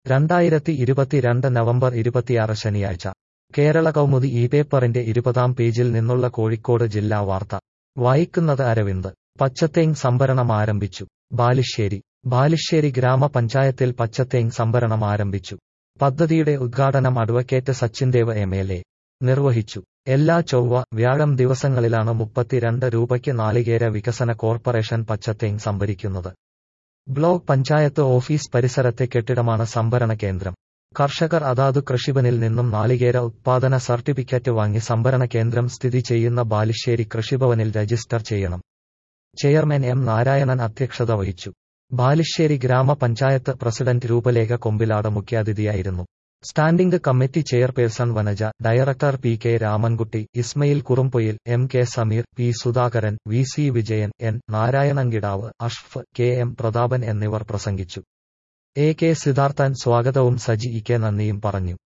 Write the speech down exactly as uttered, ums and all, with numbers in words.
രണ്ടായിരത്തി ഇരുപത്തിരണ്ട് നവംബർ ഇരുപത്തിയാറ് ശനിയാഴ്ച കേരള കൗമുദി ഈ പേപ്പറിന്റെ ഇരുപതാം പേജിൽ നിന്നുള്ള കോഴിക്കോട് ജില്ലാ വാർത്ത വായിക്കുന്നത് അരവിന്ദ്. പച്ചത്തേങ്ങ് സംഭരണം ആരംഭിച്ചു. ബാലുശ്ശേരി. ബാലുശ്ശേരി ഗ്രാമപഞ്ചായത്തിൽ പച്ചത്തേങ്ങ് സംഭരണം ആരംഭിച്ചു. പദ്ധതിയുടെ ഉദ്ഘാടനം advocate Sachindev M L A നിർവഹിച്ചു. എല്ലാ ചൊവ്വ, വ്യാഴം ദിവസങ്ങളിലാണ് മുപ്പത്തിരണ്ട് രൂപയ്ക്ക് നാളികേര വികസന കോർപ്പറേഷൻ പച്ചത്തേങ്ങ് സംഭരിക്കുന്നത്. ബ്ലോക്ക് പഞ്ചായത്ത് ഓഫീസ് പരിസരത്തെ കെട്ടിടമാണ് സംഭരണ കേന്ദ്രം. കർഷകർ അതാതു കൃഷിഭവനിൽ നിന്നും നാളികേര ഉത്പാദന സർട്ടിഫിക്കറ്റ് വാങ്ങി സംഭരണ കേന്ദ്രം സ്ഥിതി ചെയ്യുന്ന ബാലുശ്ശേരി കൃഷിഭവനിൽ രജിസ്റ്റർ ചെയ്യണം. ചെയർമാൻ എം നാരായണൻ അധ്യക്ഷത വഹിച്ചു. ബാലുശ്ശേരി ഗ്രാമപഞ്ചായത്ത് പ്രസിഡന്റ് രൂപലേഖ കൊമ്പിലാട് മുഖ്യാതിഥിയായിരുന്നു. Standing committee chairperson Vanaja, director P K Ramankutty, Ismail Kurumpoyil, M K Sameer, P Sudhakaran, V C Vijayan, N Narayanankidavu, അഷ്ഫ്, കെ എം പ്രതാപൻ എന്നിവർ പ്രസംഗിച്ചു. എ കെ സിദ്ധാർത്ഥൻ സ്വാഗതവും സജി ഇ കെ നന്ദിയും പറഞ്ഞു.